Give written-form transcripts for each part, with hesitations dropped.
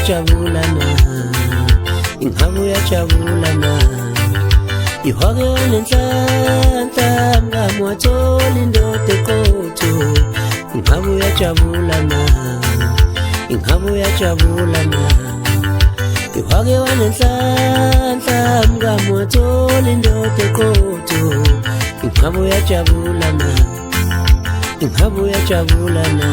uyajabulana, ingabe uyajabulana. Ihwake wanenhlanhla mngani wathola indoda eqotho, ingabe uyajabulana, ingabe uyajabulana. Ihwake wanenhlanhla mngani wathola indoda eqotho, ingabe uyajabulana, ingabe uyajabulana.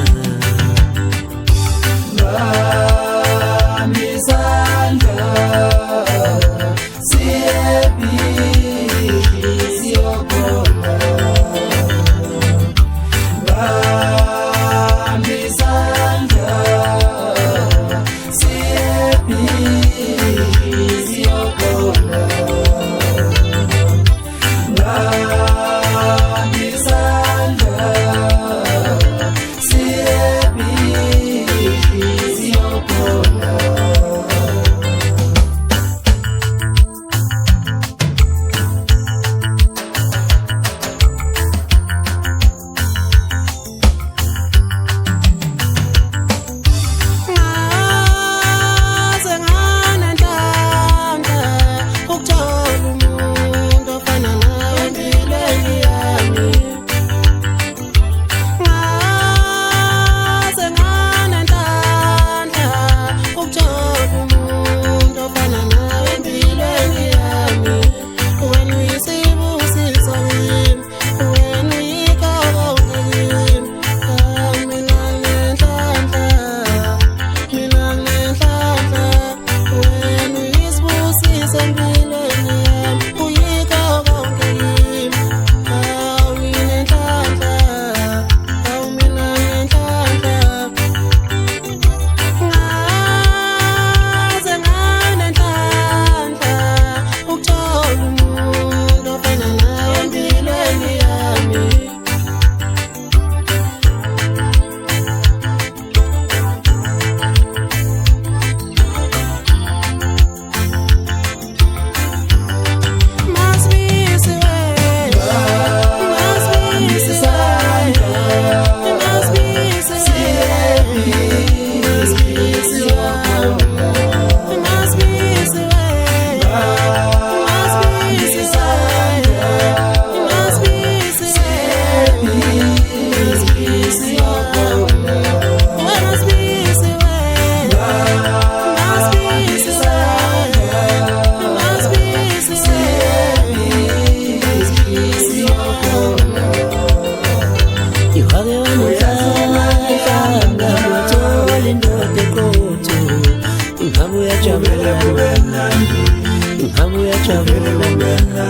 Ingabe uyajabulana,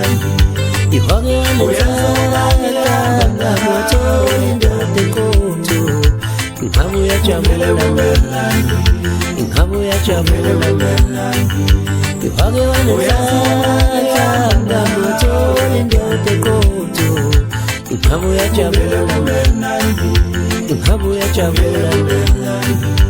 ihwake wanenhlanhla mngani wathola indoda eqotho, ingabe uyajabulana, ingabe uyajabulana. Ihwake wanenhlanhla mngani wathola indoda eqotho, ingabe uyajabulana, ingabe uyajabulana.